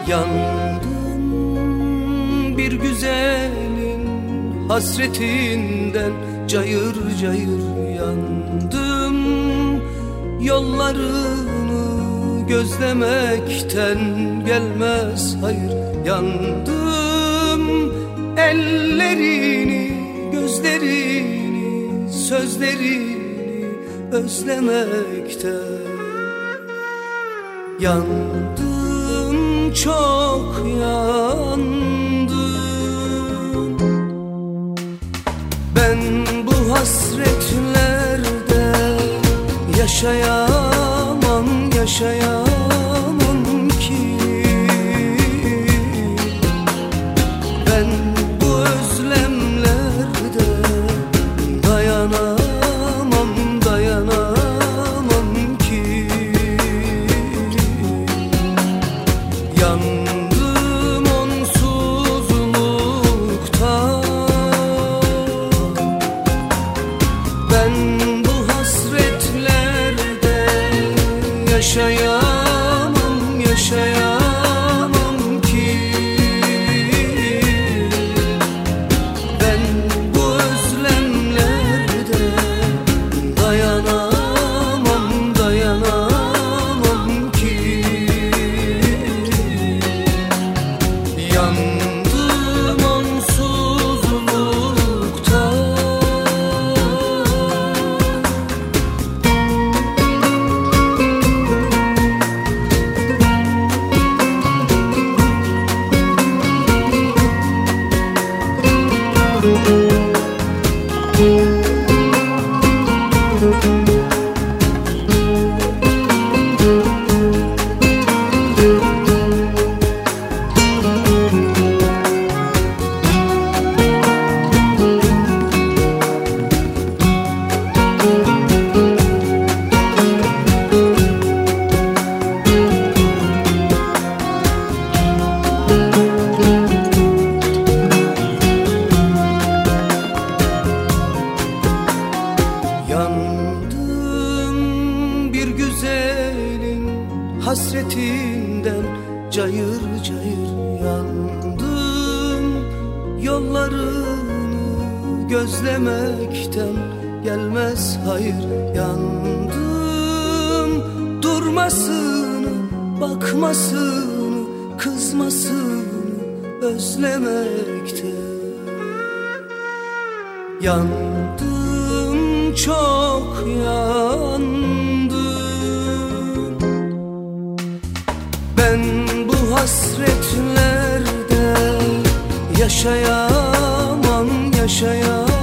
Yandım bir güzelin hasretinden, cayır cayır yandım. Yollarını gözlemekten gelmez hayır. Yandım ellerini, gözlerini, sözlerini özlemekten. Yandım, çok yandım. Ben bu hasretlerde yaşayamam, yaşayamam ki. Ben bu özlemlerde dayanamam, dayanamam ki. Yandım onsuzluktan. Ben bu hasretlerde yaşayamam, yaşayamam ki. Ben bu özlemlerde dayanamam, dayanamam ki. Yandım onsuzluktan. Yandım bir güzelin hasretinden, cayır cayır yandım. Yollarını gözlemekten gelmez hayır. Yandım durmasını, bakmasını, kızmasını özlemekten. Yandım, çok yandım. Ben bu hasretlerde yaşayamam, yaşayamam